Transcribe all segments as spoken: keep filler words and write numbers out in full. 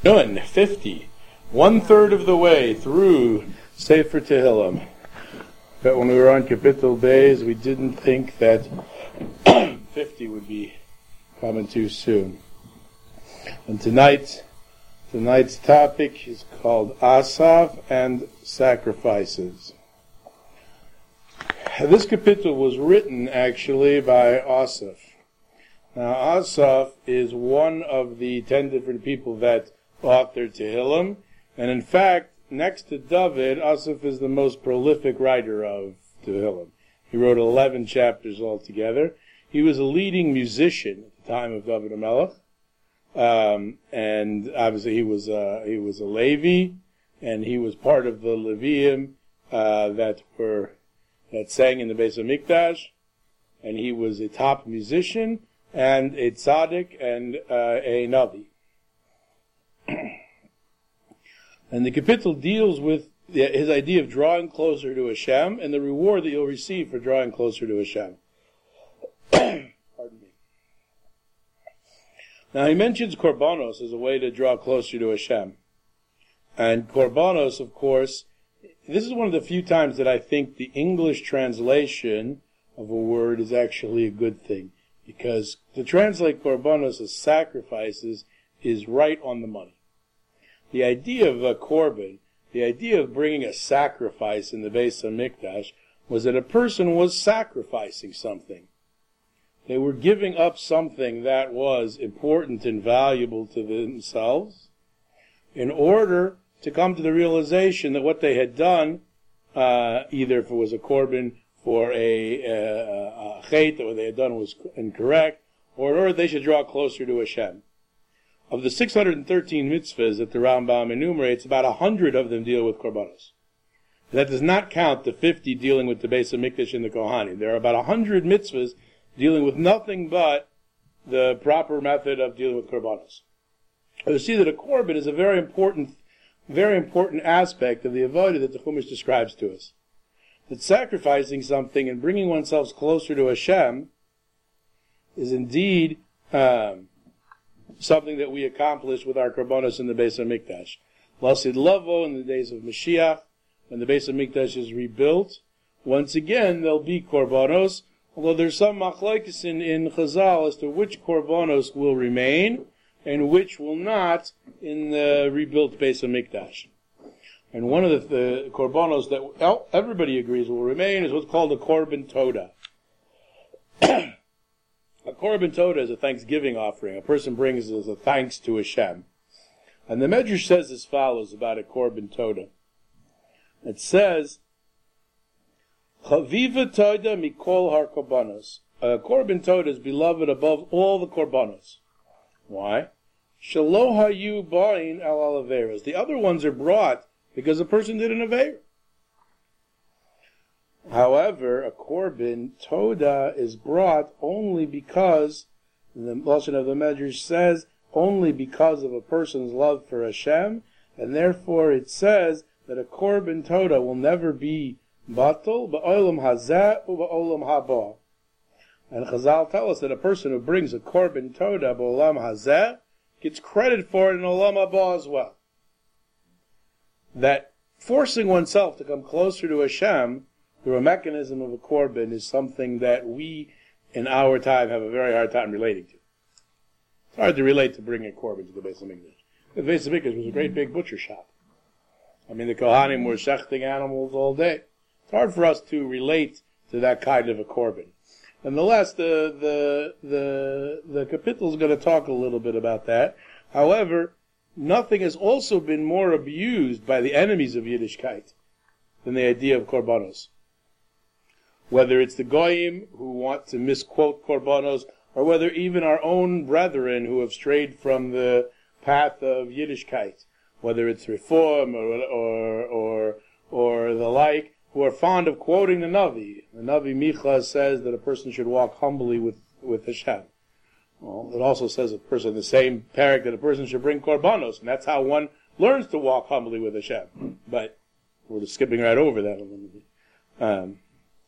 Done, fifty. One third of the way through Sefer Tehillim. But when we were on Kapitel Beis, we didn't think that fifty would be coming too soon. And tonight, tonight's topic is called Asaf and Sacrifices. This kapitel was written actually by Asaf. Now Asaf is one of the ten different people that authored Tehillim, and in fact, next to David, Asaf is the most prolific writer of Tehillim. He wrote eleven chapters altogether. He was a leading musician at the time of David HaMelech, um, and obviously he was uh, he was a Levi, and he was part of the Leviim uh, that were that sang in the Beis HaMikdash, and he was a top musician and a tzaddik and uh, a navi. And the kapitel deals with his idea of drawing closer to Hashem and the reward that you'll receive for drawing closer to Hashem. Pardon me. Now he mentions korbanos as a way to draw closer to Hashem. And korbanos, of course, this is one of the few times that I think the English translation of a word is actually a good thing. Because to translate korbanos as sacrifices is right on the money. The idea of a korban, the idea of bringing a sacrifice in the Beis HaMikdash, was that a person was sacrificing something. They were giving up something that was important and valuable to themselves in order to come to the realization that what they had done, uh, either if it was a korban for a, a, a chet, or what they had done was incorrect, or in order they should draw closer to Hashem. Of the six hundred thirteen mitzvahs that the Rambam enumerates, about one hundred of them deal with korbanos. That does not count the fifty dealing with the Beis HaMikdash and the Kohanim. There are about one hundred mitzvahs dealing with nothing but the proper method of dealing with korbanos. You see that a korban is a very important, very important aspect of the avodah that the Chumash describes to us. That sacrificing something and bringing oneself closer to Hashem is indeed um, something that we accomplish with our korbanos in the Beis HaMikdash. Lasid Lavo, in the days of Mashiach, when the Beis HaMikdash is rebuilt, once again there'll be korbanos, although there's some machlokes in, in Chazal as to which korbanos will remain and which will not in the rebuilt Beis HaMikdash. And one of the, the korbanos that everybody agrees will remain is what's called a korban toda. A korban toda is a thanksgiving offering. A person brings as a thanks to Hashem. And the Medrash says as follows about a korban toda. It says, Chaviva toda mikol har korbanos. A korban toda is beloved above all the korbanos. Why? Shelo hayu ba'in al alaveras. The other ones are brought because a person did an aveira. However, a korban toda is brought only because, the Lashon of the Medrash says, only because of a person's love for Hashem, and therefore it says that a korban toda will never be batal, ba'olam hazeh, ba'olam haba. And Chazal tell us that a person who brings a korban toda, ba'olam hazeh, gets credit for it in olam haba as well. That forcing oneself to come closer to Hashem through a mechanism of a korban is something that we, in our time, have a very hard time relating to. It's hard to relate to bringing a korban to the Beis HaMikdash. The Beis HaMikdash was a great big butcher shop. I mean, the Kohanim were shechting animals all day. It's hard for us to relate to that kind of a korban. Nonetheless, the the the the kapitel is going to talk a little bit about that. However, nothing has also been more abused by the enemies of Yiddishkeit than the idea of korbanos. Whether it's the goyim who want to misquote korbanos, or whether even our own brethren who have strayed from the path of Yiddishkeit, whether it's reform or or or, or the like, who are fond of quoting the Navi. The Navi Micha says that a person should walk humbly with, with Hashem. Well, it also says a person, the same parak, that a person should bring korbanos, and that's how one learns to walk humbly with Hashem. But we're just skipping right over that a little bit. Um,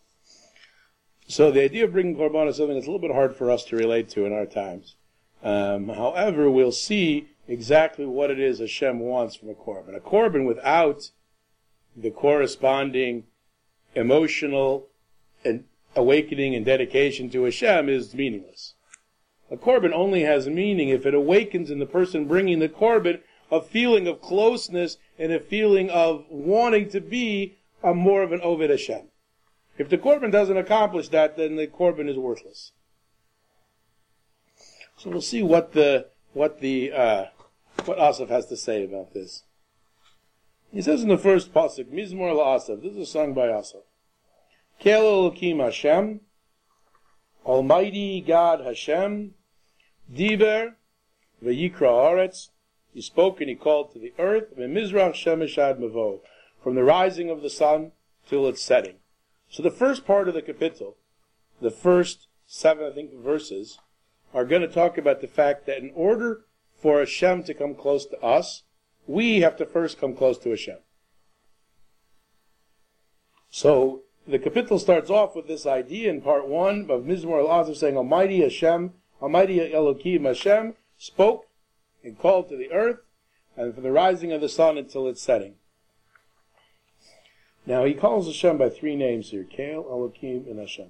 so the idea of bringing korbanos is something that's a little bit hard for us to relate to in our times. Um, however, we'll see exactly what it is Hashem wants from a korban. A korban without the corresponding emotional and awakening and dedication to Hashem is meaningless. A korban only has meaning if it awakens in the person bringing the korban a feeling of closeness and a feeling of wanting to be a more of an Oved Hashem. If the korban doesn't accomplish that, then the korban is worthless. So we'll see what the what the uh, what Asaf has to say about this. He says in the first pasuk, Mizmor LaAsaf. This is a song by Asaf. Kel Elokim Hashem, Almighty God Hashem, Diber v'yikra haaretz. He spoke and he called to the earth, Mizrach shemesh ad mavo, from the rising of the sun till its setting. So the first part of the kapitel, the first seven, I think, verses, are going to talk about the fact that in order for Hashem to come close to us, we have to first come close to Hashem. So the kapitel starts off with this idea in part one of Mizmor LaAsaf saying, Almighty Hashem, Almighty Elokim Hashem, spoke and called to the earth, and from the rising of the sun until its setting. Now he calls Hashem by three names here, Kel, Elokim, and Hashem.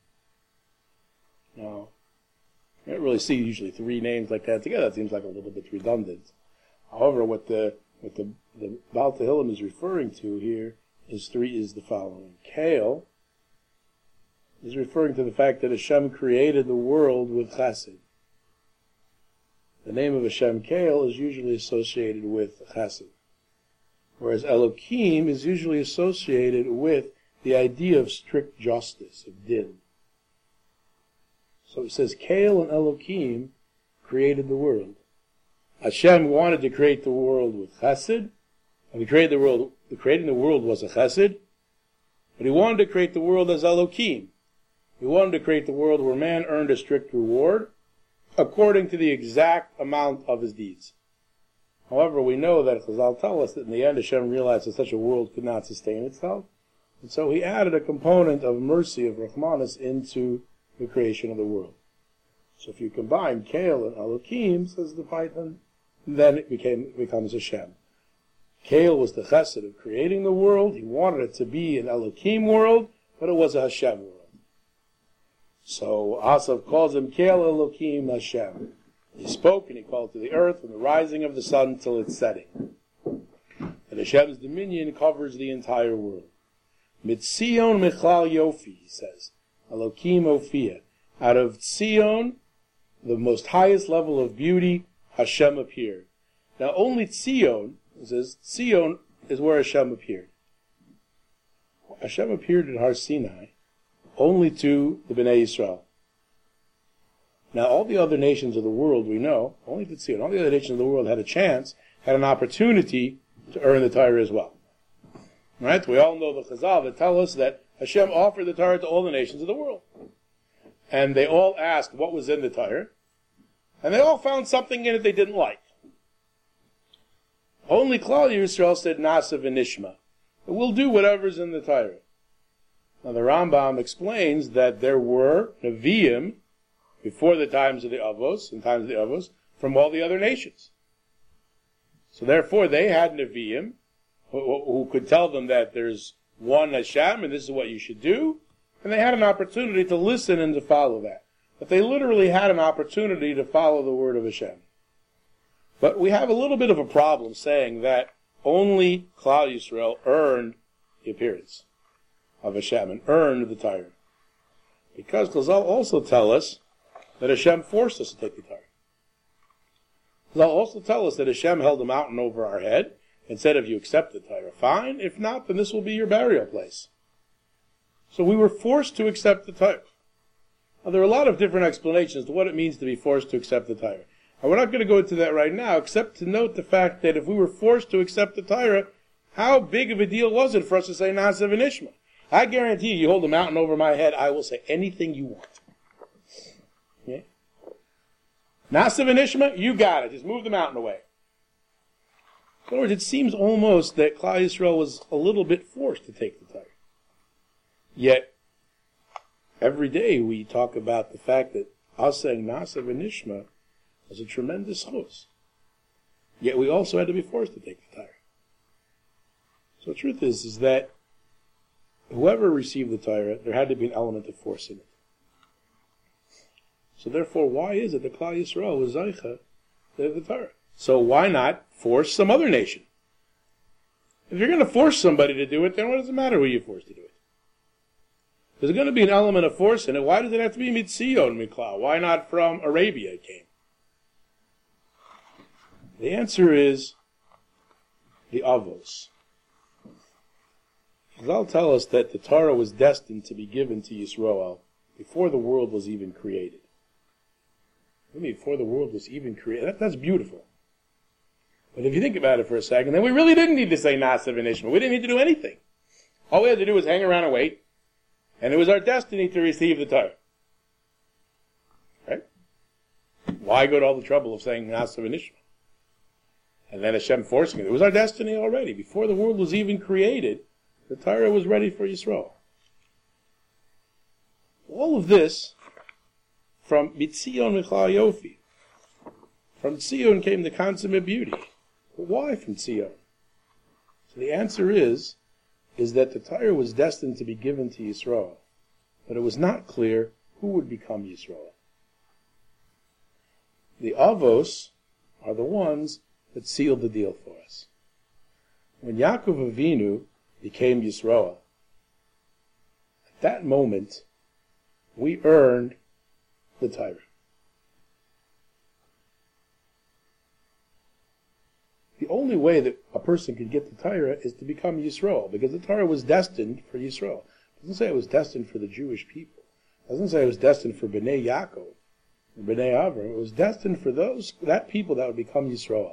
Now, you don't really see usually three names like that together. It seems like a little bit redundant. However, what the what the, the Baal Tehillim is referring to here is three is the following. Kel is referring to the fact that Hashem created the world with chesed. The name of Hashem Kel is usually associated with chesed, whereas Elokim is usually associated with the idea of strict justice, of din. So it says Kel and Elokim created the world. Hashem wanted to create the world with chesed, and he created the world. The creating the world was a chesed, but he wanted to create the world as Elokim. He wanted to create the world where man earned a strict reward according to the exact amount of his deeds. However, we know that Chazal tell us that in the end Hashem realized that such a world could not sustain itself, and so he added a component of mercy, of Rahmanis, into the creation of the world. So if you combine Kel and Elokim, says the Python, then it became it becomes Hashem. Kel was the chesed of creating the world. He wanted it to be an Elokim world, but it was a Hashem world. So Asaf calls him Kel Elokim Hashem. He spoke and he called to the earth from the rising of the sun till its setting. And Hashem's dominion covers the entire world. Mitzion Michlal Yofi, he says. Elokim Ophia. Out of Tzion, the most highest level of beauty, Hashem appeared. Now only Tzion, it says, Tzion is where Hashem appeared. Hashem appeared at Har Sinai only to the Bnei Yisrael. Now all the other nations of the world, we know, only to Tzion, all the other nations of the world had a chance, had an opportunity to earn the Torah as well. Right? We all know the Chazal that tell us that Hashem offered the Torah to all the nations of the world. And they all asked what was in the Torah, and they all found something in it they didn't like. Only Klal Yisrael said Nasa v'nishma. We'll do whatever's in the Torah. Now the Rambam explains that there were Nevi'im before the times of the Avos, in times of the Avos, from all the other nations. So therefore they had Nevi'im who, who could tell them that there's one Hashem and this is what you should do, and they had an opportunity to listen and to follow that. But they literally had an opportunity to follow the word of Hashem. But we have a little bit of a problem saying that only Klal Yisrael earned the appearance of Hashem and earned the Torah. Because Chazal also tell us that Hashem forced us to take the Torah. Chazal also tell us that Hashem held a mountain over our head and said, if you accept the Torah, fine. If not, then this will be your burial place. So we were forced to accept the Torah. Now, there are a lot of different explanations to what it means to be forced to accept the Torah. And we're not going to go into that right now, except to note the fact that if we were forced to accept the Torah, how big of a deal was it for us to say Nasa v'nishma? I guarantee you, you hold a mountain over my head, I will say anything you want. Okay? Nasa v'nishma, you got it. Just move the mountain away. In other words, it seems almost that Klal Yisrael was a little bit forced to take the Torah. Yet, every day we talk about the fact that us saying Nasa v'nishma is a tremendous chus. Yet we also had to be forced to take the Torah. So the truth is, is that whoever received the Torah, there had to be an element of force in it. So therefore, why is it that Klal Yisrael was Zaycha to the Torah? So why not force some other nation? If you're going to force somebody to do it, then what does it matter who you force to do it? There's going to be an element of force in it. Why does it have to be Mitzion Miklal? Why not from Arabia it came? The answer is the Avos. Chazal tell us that the Torah was destined to be given to Yisroel before the world was even created. I mean, before the world was even created. That, that's beautiful. But if you think about it for a second, then we really didn't need to say Nasav and Ishmael. We didn't need to do anything. All we had to do was hang around and wait. And it was our destiny to receive the Torah. Right? Why go to all the trouble of saying Nasav and Ishmael? And then Hashem forcing it. It was our destiny already. Before the world was even created, the Torah was ready for Yisroel. All of this from Mitzion Michal Yofi. From Tzion came the consummate beauty. But why from Tzion? So the answer is, is that the Torah was destined to be given to Yisroel, but it was not clear who would become Yisroel. The Avos are the ones that sealed the deal for us. When Yaakov Avinu became Yisroel, at that moment, we earned the Torah. The only way that a person could get the Torah is to become Yisroel, because the Torah was destined for Yisroel. It doesn't say it was destined for the Jewish people. It doesn't say it was destined for Bnei Yaakov, and Bnei Avram. It was destined for those that people that would become Yisroel.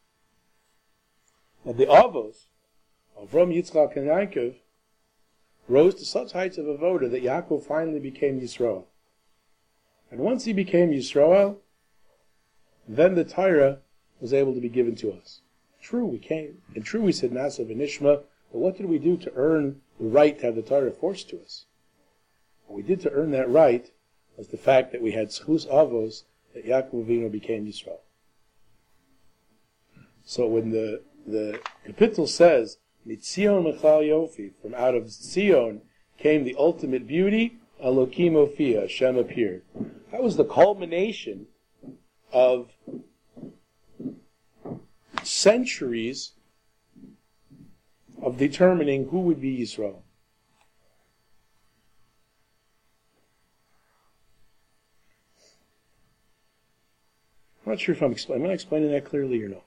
Now the Avos, Avram, Yitzchak, and Yaakov, rose to such heights of avoda that Yaakov finally became Yisroel. And once he became Yisroel, then the Torah was able to be given to us. True, we came. And true, we said Nasav and Ishma, but what did we do to earn the right to have the Torah forced to us? What we did to earn that right was the fact that we had Schus Avos, that Yaakov Avinu became Yisrael. So when the the capital says, Mitzion Michal Yofi, from out of Zion came the ultimate beauty, Elokim Ophia, Hashem appeared. That was the culmination of centuries of determining who would be Yisrael. I'm not sure if I'm explaining. Am I explaining that clearly or no?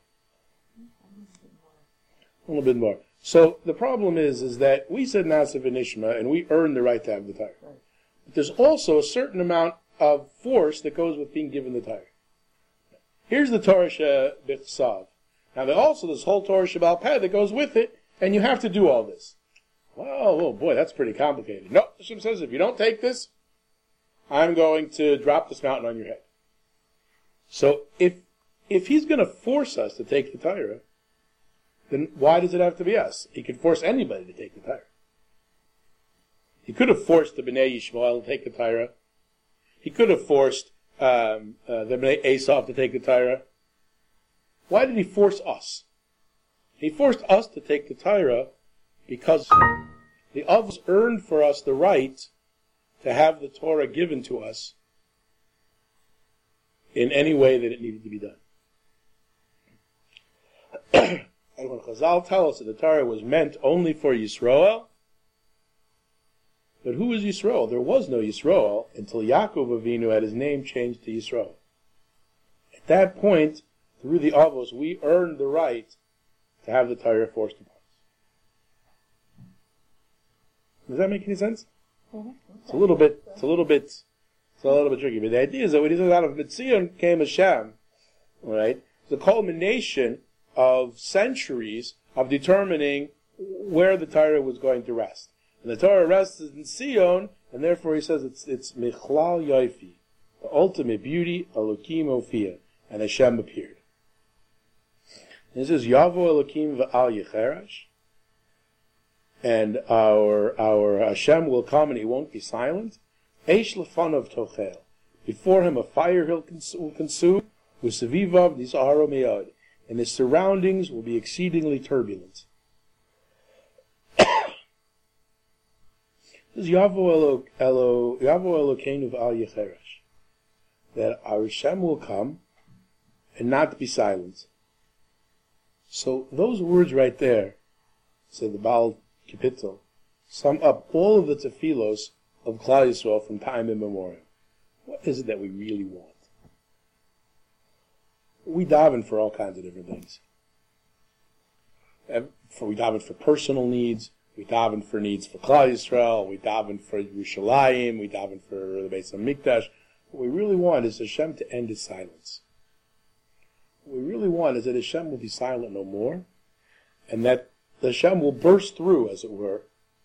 A little bit more. So the problem is, is that we said Nasav and Ishma, and we earned the right to have the Torah. But there's also a certain amount of force that goes with being given the Torah. Here's the Torah Shebechsav. Now there's also this whole Torah Shebal Peh that goes with it, and you have to do all this. Well, oh boy, that's pretty complicated. No, Hashem says, if you don't take this, I'm going to drop this mountain on your head. So if if he's going to force us to take the Torah, then why does it have to be us? He could force anybody to take the Torah. He could have forced the Bnei Yishmael to take the Torah. He could have forced um, uh, the Bnei Esav to take the Torah. Why did he force us? He forced us to take the Torah because the Avos earned for us the right to have the Torah given to us in any way that it needed to be done. And when Chazal tell us that the Torah was meant only for Yisroel, but who was Yisroel? There was no Yisroel until Yaakov Avinu had his name changed to Yisroel. At that point, through the Avos, we earned the right to have the Torah forced upon us. Does that make any sense? Mm-hmm. It's a little bit, it's a little bit, it's a little bit tricky. But the idea is that when he says out of Mitzion came Hashem, right? It's a culmination of centuries of determining where the Torah was going to rest. And the Torah rests in Zion, and therefore he says it's it's Michlal Yofi, the ultimate beauty, Elokim Ophia, and Hashem appeared. And this is Yavo Elokim v'al Yecherash, and our our Hashem will come and he won't be silent. Eish lefanov tochel, before him a fire will consume. U'sevivav nizaro me'od, and his surroundings will be exceedingly turbulent. This is Yavo Elo Yavo Elokeinu v'al Yecheresh, that our Hashem will come and not be silent. So those words right there, said the Baal Kapitel, sum up all of the tefillos of Klal Yisrael from time immemorial. What is it that we really want? We daven for all kinds of different things. We daven for personal needs. We daven for needs for Klal Yisrael. We daven for Yerushalayim. We daven for the Beis HaMikdash. What we really want is Hashem to end his silence. What we really want is that Hashem will be silent no more, and that Hashem will burst through, as it were,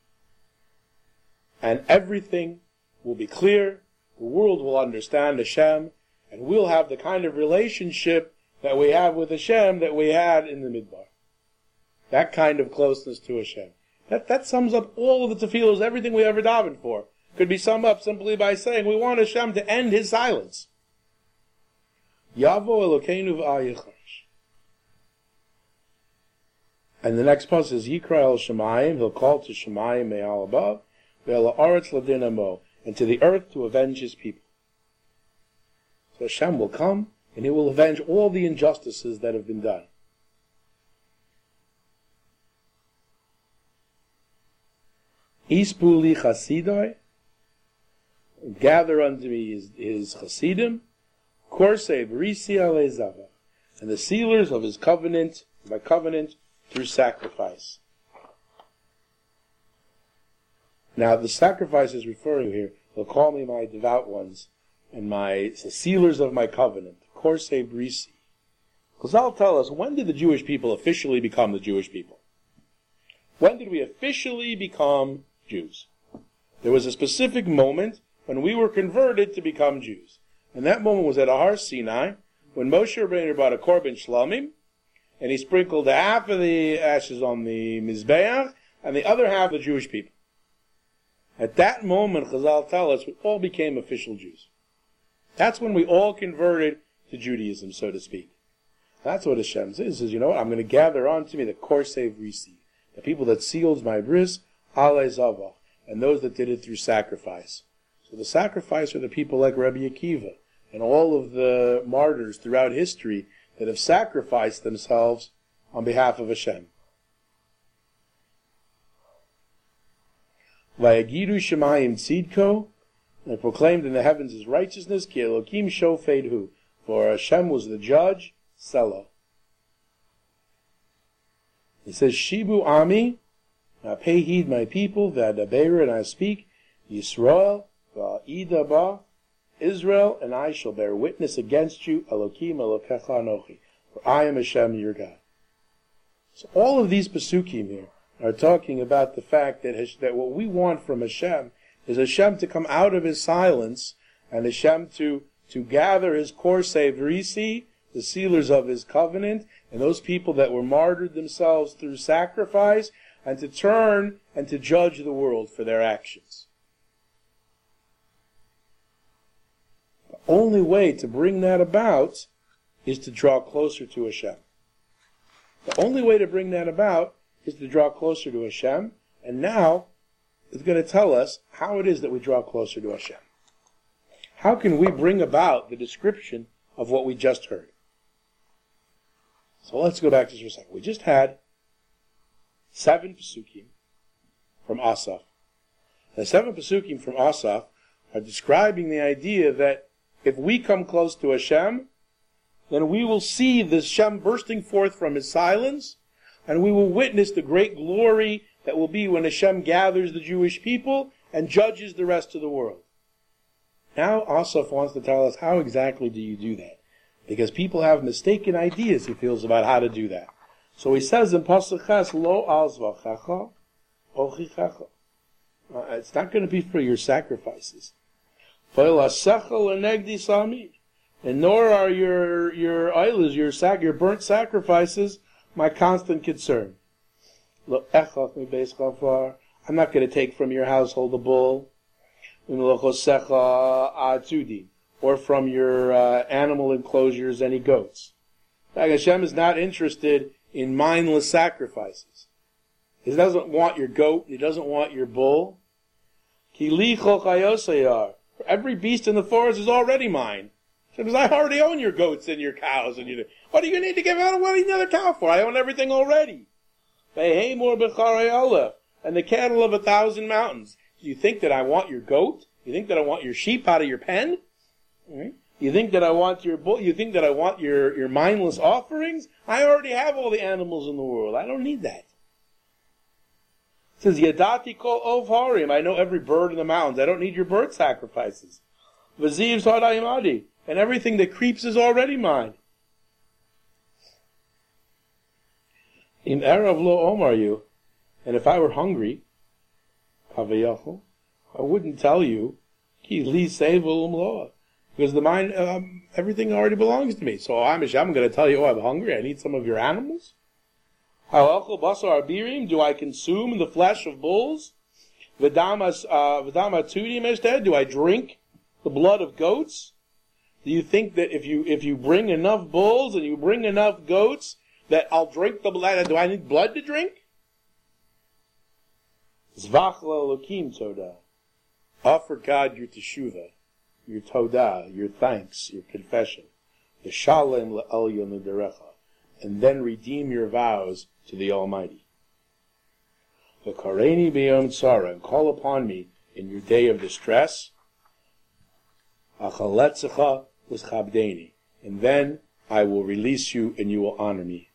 and everything will be clear. The world will understand Hashem, and we'll have the kind of relationship that we have with Hashem that we had in the Midbar. That kind of closeness to Hashem. That, that sums up all of the tefillos, everything we ever davened for. Could be summed up simply by saying we want Hashem to end his silence. Yavo Elokeinu v'al Yecheresh. And the next passage is Yikra el Shemayim, he'll call to Shemayim me'al above, ve'el ha'aretz ladin amo, and to the earth to avenge his people. So Hashem will come, and he will avenge all the injustices that have been done. Ispuli chasidoi, gather unto me his, his chasidim, korsei v'risi alei zava, and the sealers of his covenant, my covenant, through sacrifice. Now the sacrifice is referring here, they'll call me my devout ones, and my the sealers of my covenant, korsei v'risi. Chazal tell us, when did the Jewish people officially become the Jewish people? When did we officially become Jews? There was a specific moment when we were converted to become Jews. And that moment was at Har Sinai, when Moshe Rabbeinu brought a korban shlamim, and he sprinkled half of the ashes on the Mizbeach, and the other half the Jewish people. At that moment, Chazal tell us, we all became official Jews. That's when we all converted to Judaism, so to speak. That's what Hashem says. He says, you know what, I'm going to gather onto me the korsei v'risi, the people that sealed my bris, alei zavach, and those that did it through sacrifice. So the sacrifice are the people like Rabbi Akiva, and all of the martyrs throughout history that have sacrificed themselves on behalf of Hashem. Vayagidu Shemayim Tzidko, and they proclaimed in the heavens his righteousness, Ki Elokim Shofed Hu, for Hashem was the judge, Selah. He says, Shibu Ami, now pay heed my people, V'adabeir, and I speak, Yisrael, V'idaba, Israel, and I shall bear witness against you, Elokim Elokecha Anochi, for I am Hashem your God. So all of these Pesukim here are talking about the fact that, Hashem, that what we want from Hashem is Hashem to come out of his silence, and Hashem to, to gather his korsei v'risi, the sealers of his covenant, and those people that were martyred themselves through sacrifice, and to turn and to judge the world for their actions. The only way to bring that about is to draw closer to Hashem. The only way to bring that about is to draw closer to Hashem, and now it's going to tell us how it is that we draw closer to Hashem. How can we bring about the description of what we just heard? So let's go back just for a second. We just had seven Pesukim from Asaf. The seven Pesukim from Asaf are describing the idea that if we come close to Hashem, then we will see the Hashem bursting forth from his silence, and we will witness the great glory that will be when Hashem gathers the Jewish people and judges the rest of the world. Now Asaf wants to tell us, how exactly do you do that? Because people have mistaken ideas, he feels, about how to do that. So he says in Pasuk Ches, Lo alzvachecha ochichecha. It's not going to be for your sacrifices. And nor are your your idols, your sac, your burnt sacrifices, my constant concern. Lo echach mibeis chafar. I'm not going to take from your household a bull, or from your uh, animal enclosures any goats. Like Hashem is not interested in mindless sacrifices. He doesn't want your goat. He doesn't want your bull. Ki li chol chayosayar. Every beast in the forest is already mine. Because I already own your goats and your cows. And you, what do you need to give out another cow for? I own everything already. And the cattle of a thousand mountains. Do you think that I want your goat? You think that I want your sheep out of your pen? Mm-hmm. You think that I want your bull? You think that I want your, your mindless offerings? I already have all the animals in the world. I don't need that. It says, Yadati kol ov harim. I know every bird in the mountains. I don't need your bird sacrifices. V'ziv sadayim adi. And everything that creeps is already mine. In Erev lo omar you. And if I were hungry, kavayachol, I wouldn't tell you, ki li sevel umloa. Because the mind, um, everything already belongs to me. So I'm, I'm going to tell you, oh, I'm hungry. I need some of your animals. Halachol basar abirim. Do I consume the flesh of bulls? V'damas, uh, v'dama tudim instead. Do I drink the blood of goats? Do you think that if you if you bring enough bulls and you bring enough goats, that I'll drink the blood? Do I need blood to drink? Zvach le'elokim todah. Offer God your teshuvah, your todah, your thanks, your confession. V'shalem le'elyon l'derecha. And then redeem your vows to the Almighty. V'kareni b'yom tzara. And call upon me in your day of distress. Achaletzecha l'chabdeni. And then I will release you and you will honor me.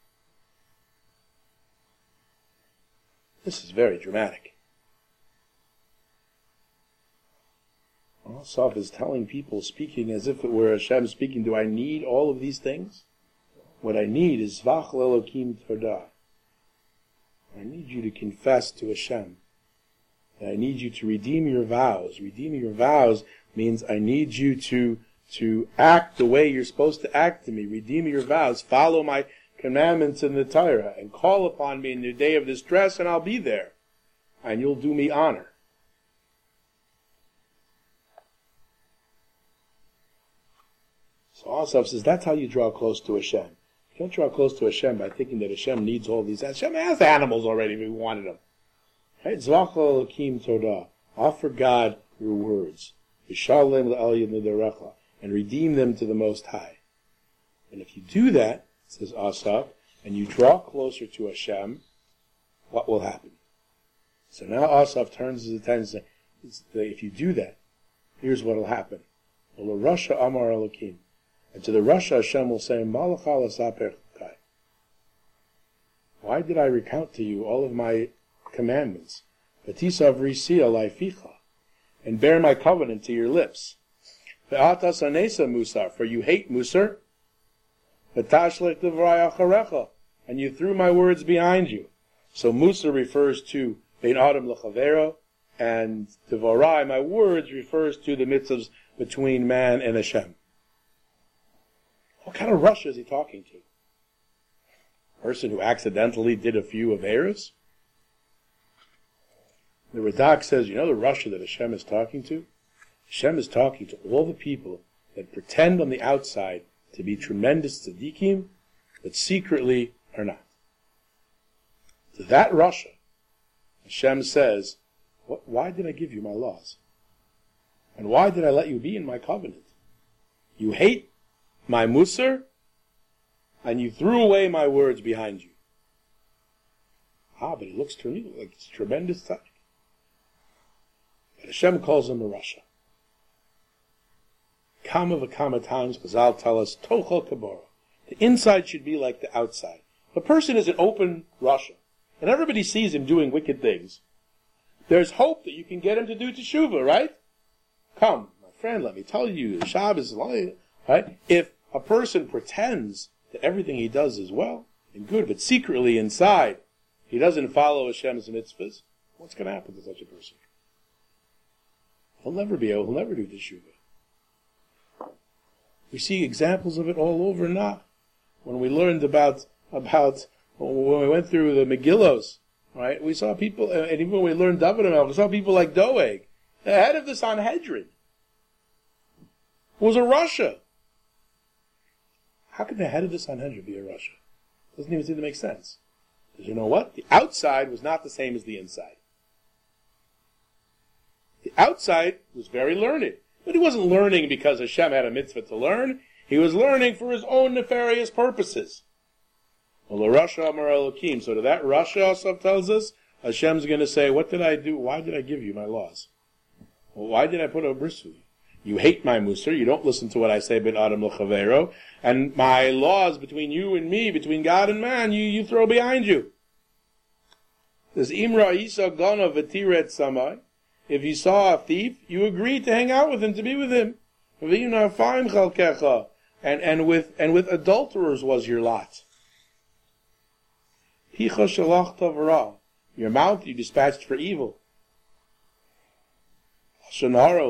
This is very dramatic. Asaf is telling people, speaking as if it were Hashem speaking, do I need all of these things? What I need is Zvach le'elokim todah. I need you to confess to Hashem. And I need you to redeem your vows. Redeeming your vows means I need you to, to act the way you're supposed to act to me. Redeem your vows. Follow my commandments in the Torah. And call upon me in the day of distress, and I'll be there. And you'll do me honor. So Asaf says, that's how you draw close to Hashem. You don't draw close to Hashem by thinking that Hashem needs all these. Hashem has animals already if he wanted them. Right? Zvach le'elokim todah. Offer God your words. V'shalem le'elyon l'derecha. And redeem them to the Most High. And if you do that, says Asaf, and you draw closer to Hashem, what will happen? So now Asaf turns his attention and says, if you do that, here's what will happen. Rasha amar Elokim. And to the Rasha, Hashem will say, Malachal asaper kai. Why did I recount to you all of my commandments? V'tisav risi alai ficha. And bear my covenant to your lips. Ve'atas anesa musar. For you hate musar. V'tashlech devrai acharecha. And you threw my words behind you. So musar refers to bein adam lechavero. And devarai, my words, refers to the mitzvahs between man and Hashem. What kind of Russia is he talking to? A person who accidentally did a few Averas? The Radak says, you know the Russia that Hashem is talking to? Hashem is talking to all the people that pretend on the outside to be tremendous tzaddikim, but secretly are not. To that Russia, Hashem says, what, why did I give you my laws? And why did I let you be in my covenant? You hate my musar, and you threw away my words behind you. Ah, but it looks to me like it's tremendous tzaddik. But Hashem calls him a Rasha. Kama v'kama times, Chazal tell us, tochel kabara. The inside should be like the outside. If a person is an open Rasha, and everybody sees him doing wicked things, there's hope that you can get him to do teshuvah, right? Come, my friend, let me tell you, the Shabbos is lying. Right? If a person pretends that everything he does is well and good, but secretly inside he doesn't follow Hashem's mitzvahs, what's going to happen to such a person? He'll never be able, he'll never do teshuvah. We see examples of it all over now. When we learned about, about when we went through the Megillos, right? We saw people, and even when we learned David Melech, we saw people like Doeg, the head of the Sanhedrin, was a Rasha. How could the head of the Sanhedrin be a Rasha? Doesn't even seem to make sense. Because you know what? The outside was not the same as the inside. The outside was very learned. But he wasn't learning because Hashem had a mitzvah to learn. He was learning for his own nefarious purposes. Well, the Rasha Amar Elokim. So to that Rasha also tells us, Hashem's going to say, what did I do? Why did I give you my laws? Well, why did I put a bris with you? You hate my musar. You don't listen to what I say, ben Adam l'chavero. And my laws between you and me, between God and man, you, you throw behind you. There's Imra Isa Gana V'tiret Samai. If you saw a thief, you agreed to hang out with him, to be with him. And, and with, and with adulterers was your lot. Your mouth you dispatched for evil. Your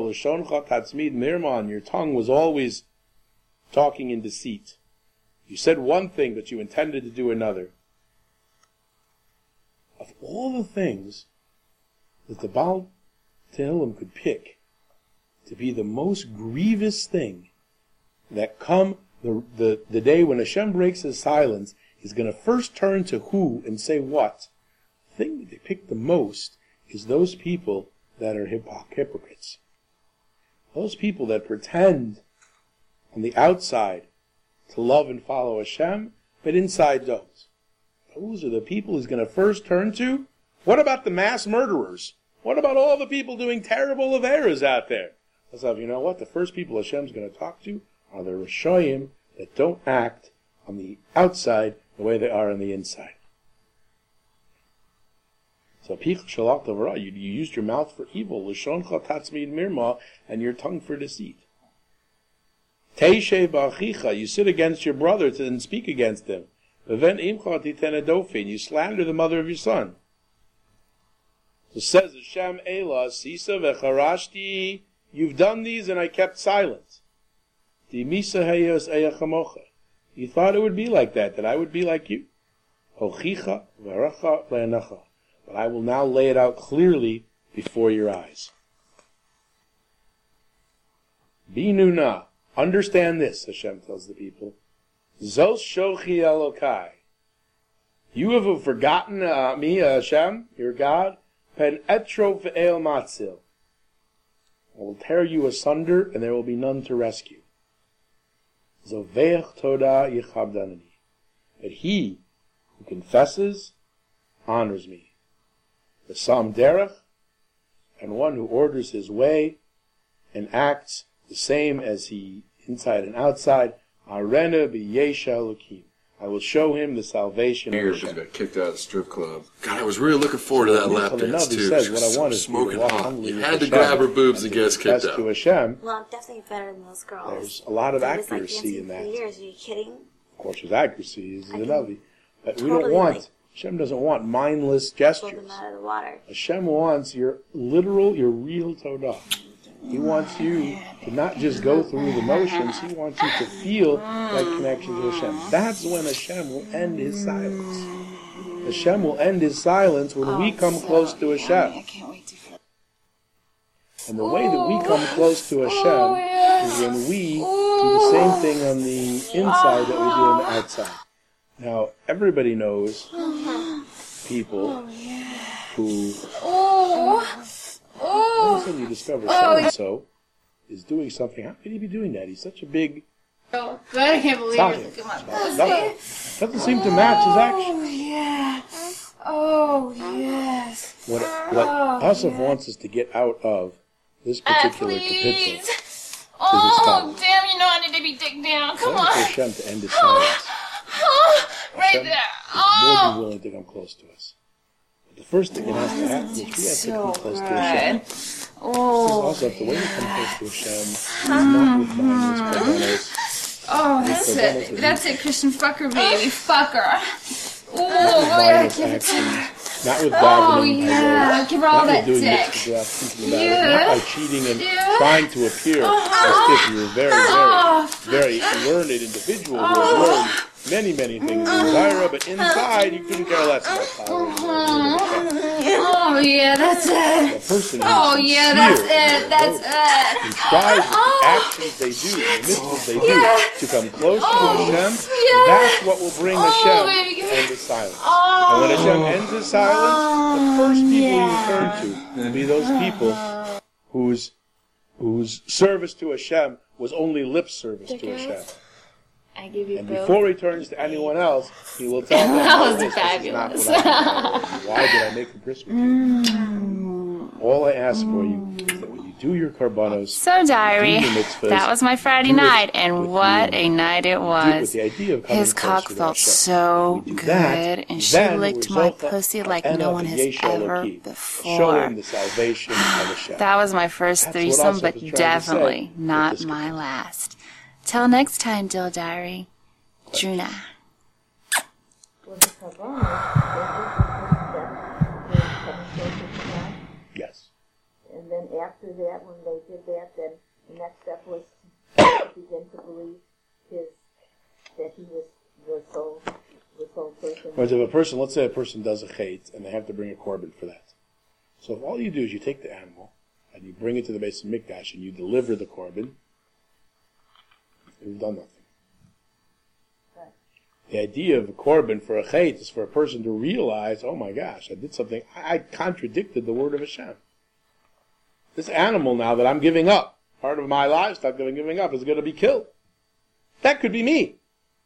tongue was always talking in deceit. You said one thing, but you intended to do another. Of all the things that the Baal Tehillim could pick to be the most grievous thing that come the, the, the day when Hashem breaks his silence, he's going to first turn to who and say what. The thing that they pick the most is those people that are hypocrites. Those people that pretend on the outside to love and follow Hashem, but inside don't. Those are the people he's going to first turn to. What about the mass murderers? What about all the people doing terrible averas out there? So, you know what? The first people Hashem's going to talk to are the Rishoyim that don't act on the outside the way they are on the inside. So, Pich Shalach Tavara, you used your mouth for evil, Lishoncha Tatzmid Mirma, and your tongue for deceit. Teishe Ba'achicha, you sit against your brother and speak against him. Even Imcha Titene Dofin, you slander the mother of your son. So says Hashem Elah, Sisa Vecharashti, you've done these and I kept silent. Dimisa Heyos Eyachamocha. You thought it would be like that, that I would be like you. Hochicha Veracha Le'anacha. But I will now lay it out clearly before your eyes. Binuna. Understand this, Hashem tells the people. Zos shochi Elokai. You have forgotten uh, me, uh, Hashem, your God. Pen etro ve'el matzil. I will tear you asunder, and there will be none to rescue. Zoveach toda yichabdanani. But he who confesses honors me. The Sam Derech, and one who orders his way and acts the same as he inside and outside. Arena b'yesha Elokim. I will show him the salvation of Years Hashem. got kicked out of the strip club. God, I was really looking forward to that lap dance too. Says, She what was I want so is smoking to hot. You had to grab her boobs and get us kicked out. To Hashem, Well, I'm definitely better than those girls. there's a lot of I was, like, accuracy in dancing that. for years. Are you kidding? Of course, there's accuracy is I another. can But we don't totally, want, like, Hashem doesn't want mindless Pull gestures. them out of the water. Hashem wants your literal, your real Todah. He wants you to not just go through the motions, he wants you to feel that connection to Hashem. That's when Hashem will end his silence. Hashem will end his silence when we come close to Hashem. And the way that we come close to Hashem is when we do the same thing on the inside that we do on the outside. Now, everybody knows people who, all of a sudden you discover so-and-so is doing something. How could he be doing that? He's such a big... Oh, God, I can't believe Stop it. it. Look at my Doesn't, doesn't seem to match his actions. Oh, yeah. Oh, yes. What, what Oh, Asaf yeah. wants us to get out of this Ah, particular please. kapitel Oh, problem. damn, you know I need to be digged down. Come Trying for on. Hashem to end his silence. Oh, right Hashem there. is more than Oh. willing to come close to us. But the first thing it has to happen is we have to come close to Hashem. Oh, Also, the way you come close to Hashem is not with mindless korbanos. oh, that's With it. korbanos That's it, Christian fucker, baby. Fucker. Oh, with yeah, mindless give it to her. actions, not with Oh, davening, yeah, give her all not with that doing dick. this without thinking about Yeah. it, not by cheating and Yeah. trying to appear as if you're a very, very, very learned individual who has learned many, many things in Zaira, but inside you couldn't care less about following the Oh, yeah, that's it. person who's Oh, yeah, that's it. That's it. who strives with the Oh. actions they do, and the mitzvahs they do, Yeah. to come closer Oh, to Hashem, yeah. that's what will bring Oh, Hashem baby, give to me- end his silence. Oh. And when Hashem ends his silence, the first people yeah. you turn to will be those people whose whose service to Hashem was only lip service to Hashem. I give you And both. before he turns to anyone else, he will tell them, That "No, was this, this is not fabulous. what I wanted. Why did I make a bris with you? All I ask for you is that when you do your karbanos, So, diary, do your mitzvahs, that was my Friday do it night, and with what the- a night it do it with was. the idea of coming His closer cock to felt Hashem. so We do good, that, and she then licked we my result pussy of like Ena no one has v'Yesha ever Eloki, before. showing the salvation of Hashem. That was my first That's what threesome, Asaf but is trying to definitely say with not this my guy. last. Till next time, Dill Diary. Juna. Well, the Kabbalah, that was the first step in coming closer to God. Yes. And then after that, when they did that, then the next step was to begin to believe his that he was the sole, the sole person. Whereas if a person, let's say a person does a chait, and they have to bring a korban for that. So if all you do is you take the animal, and you bring it to the base of Mikdash, and you deliver the korban, you've done nothing. Right. The idea of a korban for a chait is for a person to realize, oh my gosh, I did something, I, I contradicted the word of Hashem. This animal now that I'm giving up, part of my livestock that I'm giving up, is going to be killed. That could be me.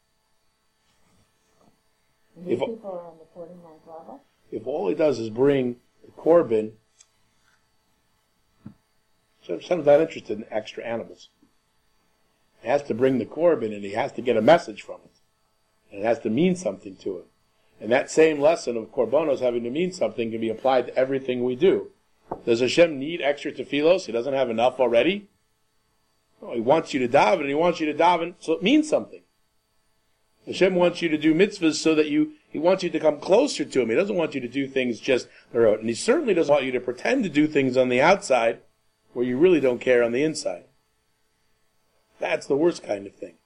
And these If- people are on the forty-ninth level. If all he does is bring the korban, so Hashem's not interested in extra animals. He has to bring the korban, and he has to get a message from it. And it has to mean something to him. And that same lesson of korbanos having to mean something can be applied to everything we do. Does Hashem need extra tefillos? He doesn't have enough already? No, he wants you to daven, and he wants you to daven so it means something. Hashem wants you to do mitzvahs so that you, he wants you to come closer to him. He doesn't want you to do things just the road. And he certainly doesn't want you to pretend to do things on the outside where you really don't care on the inside. That's the worst kind of thing.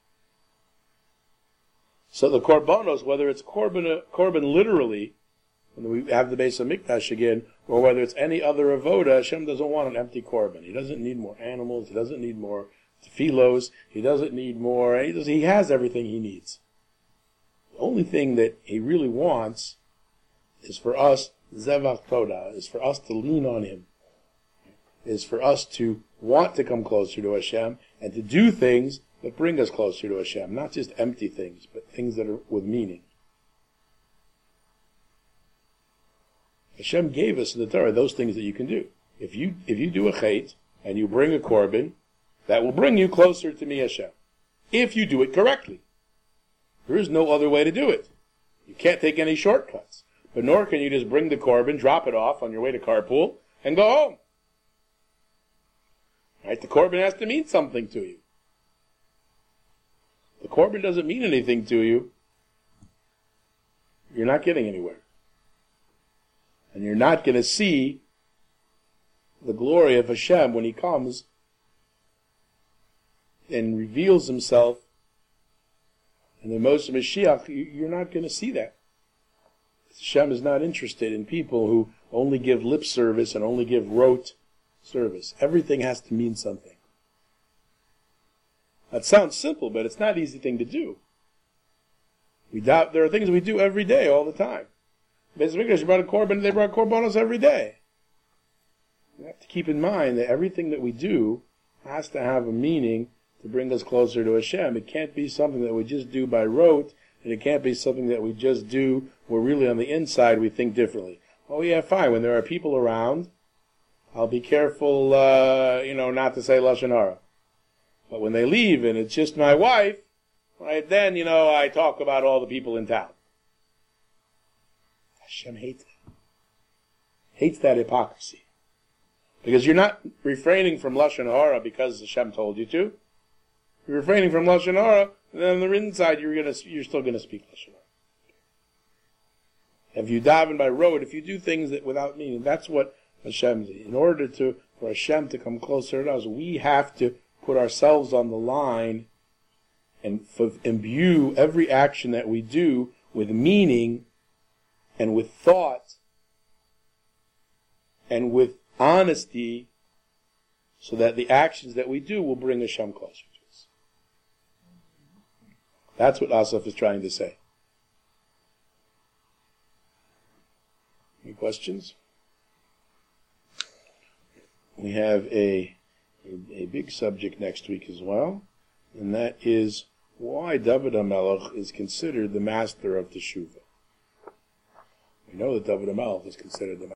So the korbanos, whether it's korban, korban literally, when we have the base of Mikdash again, or whether it's any other avoda, Hashem doesn't want an empty korban. He doesn't need more animals. He doesn't need more tefillos. He doesn't need more. He, does, he has everything he needs. The only thing that he really wants is for us, zevach todah, is for us to lean on him, is for us to want to come closer to Hashem and to do things that bring us closer to Hashem, not just empty things, but things that are with meaning. Hashem gave us in the Torah those things that you can do. If you if you do a chait and you bring a korban, that will bring you closer to me, Hashem. If you do it correctly. There is no other way to do it. You can't take any shortcuts. But nor can you just bring the korban, drop it off on your way to carpool, and go home. Right? The korban has to mean something to you. The korban doesn't mean anything to you, you're not getting anywhere. And you're not going to see the glory of Hashem when he comes and reveals himself in the Moshe Mashiach. You're not going to see that. Hashem is not interested in people who only give lip service and only give rote service. Everything has to mean something. That sounds simple, but it's not an easy thing to do. We doubt, there are things we do every day, all the time. Basically, you brought a korban, they brought korbanos every day. You have to keep in mind that everything that we do has to have a meaning to bring us closer to Hashem. It can't be something that we just do by rote, and it can't be something that we just do where really on the inside we think differently. Oh yeah, fine, when there are people around, I'll be careful, uh, you know, not to say Lashon Hara. But when they leave and it's just my wife, right, then, you know, I talk about all the people in town. Hashem hates that. Hates that hypocrisy. Because you're not refraining from Lashon Hara because Hashem told you to. You're refraining from Lashon Hara, and then on the inside you're gonna, you're still going to speak Lashon Hara. If you daven by road, if you do things that without meaning, that's what Hashem is. In order to, for Hashem to come closer to us, we have to put ourselves on the line and f- imbue every action that we do with meaning and with thought and with honesty, so that the actions that we do will bring Hashem closer to us. That's what Asaf is trying to say. Any questions? We have a, a, a big subject next week as well, and that is why David HaMelech is considered the master of Teshuvah. We know that David HaMelech is considered the